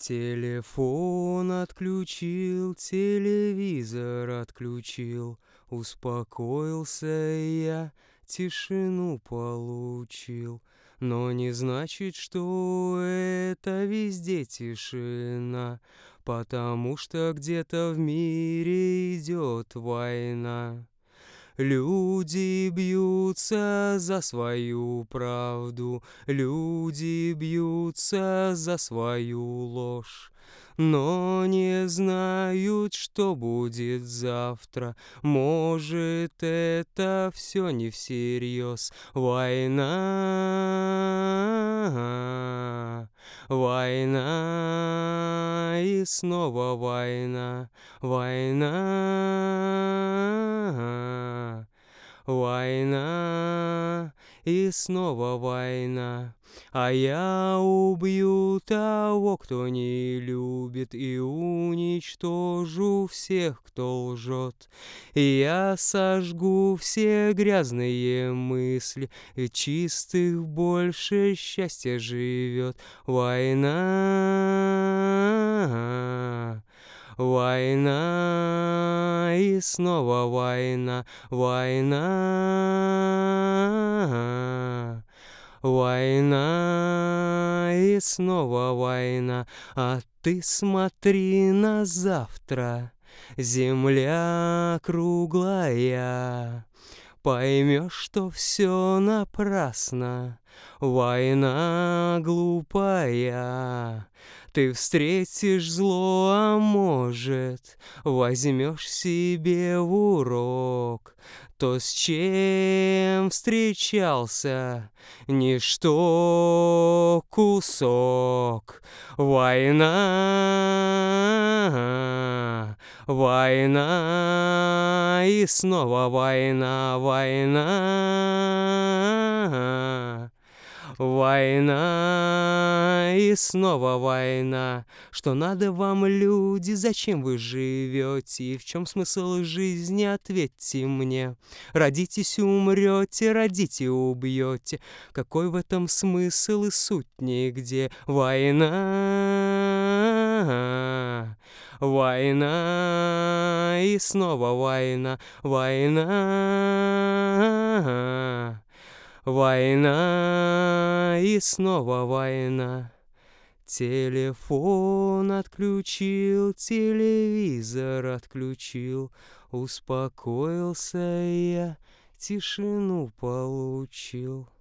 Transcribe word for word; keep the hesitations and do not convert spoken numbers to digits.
Телефон отключил, телевизор отключил, успокоился я, тишину получил. Но не значит, что это везде тишина, потому что где-то в мире идет война. Люди бьются за свою правду, люди бьются за свою ложь, но не знают, что будет завтра. Может, это все не всерьез. Война, война и снова война, война. Война и снова война, а я убью того, кто не любит, и уничтожу всех, кто лжет. И я сожгу все грязные мысли, и чистых больше счастья живет. Война, война и снова война, война, война и снова война. А ты смотри на завтра, земля круглая, поймешь, что все напрасно, война глупая. Ты встретишь зло, а может, возьмешь себе в урок то, с чем встречался ничто кусок. Война, война и снова война, война. Война и снова война. Что надо вам, люди, зачем вы живете? И в чем смысл жизни, ответьте мне. Родитесь, умрете, родите, убьете. Какой в этом смысл и суть нигде? Война, война и снова война, война. Война и снова война. Телефон отключил, телевизор отключил, успокоился я, тишину получил.